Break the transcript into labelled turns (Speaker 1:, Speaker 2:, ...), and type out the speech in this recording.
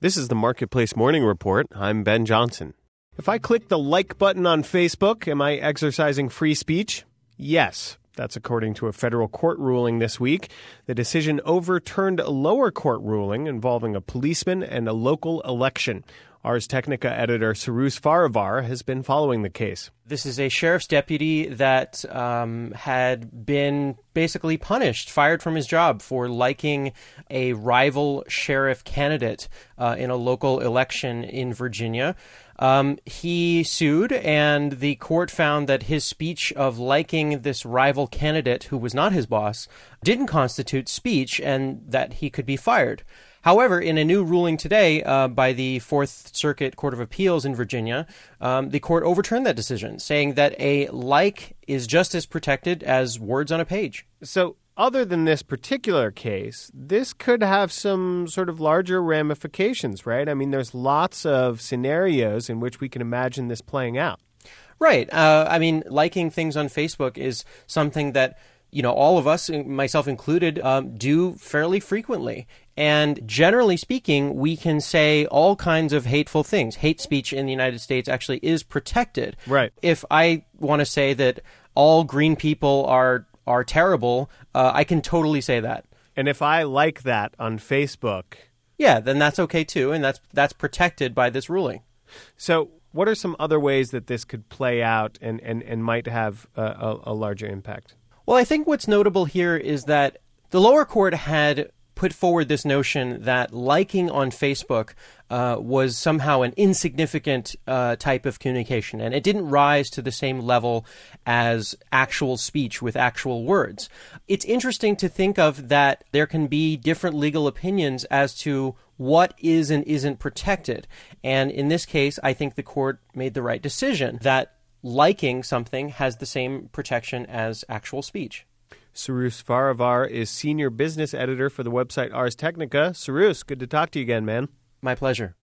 Speaker 1: This is the Marketplace Morning Report. I'm Ben Johnson. If I click the like button on Facebook, am I exercising free speech? Yes. That's according to a federal court ruling this week. The decision overturned a lower court ruling involving a policeman and a local election. Ars Technica editor Cyrus Farivar has been following the case.
Speaker 2: This is a sheriff's deputy that had been basically punished, fired from his job for liking a rival sheriff candidate in a local election in Virginia. He sued, and the court found that his speech of liking this rival candidate, who was not his boss, didn't constitute speech and that he could be fired. However, in a new ruling today by the Fourth Circuit Court of Appeals in Virginia, the court overturned that decision, saying that a like is just as protected as words on a page.
Speaker 1: So other than this particular case, this could have some sort of larger ramifications, right? I mean, there's lots of scenarios in which we can imagine this playing out.
Speaker 2: Right. Liking things on Facebook is something that, all of us, myself included, do fairly frequently. And generally speaking, we can say all kinds of hateful things. Hate speech in the United States actually is protected.
Speaker 1: Right.
Speaker 2: If I want to say that all green people are terrible, I can totally say that.
Speaker 1: And if I like that on Facebook...
Speaker 2: Yeah, then that's okay too, and that's protected by this ruling.
Speaker 1: So what are some other ways that this could play out and might have a larger impact?
Speaker 2: Well, I think what's notable here is that the lower court had put forward this notion that liking on Facebook was somehow an insignificant type of communication, and it didn't rise to the same level as actual speech with actual words. It's interesting to think of that there can be different legal opinions as to what is and isn't protected. And in this case, I think the court made the right decision that liking something has the same protection as actual speech.
Speaker 1: Cyrus Farivar is senior business editor for the website Ars Technica. Cyrus, good to talk to you again, man.
Speaker 2: My pleasure.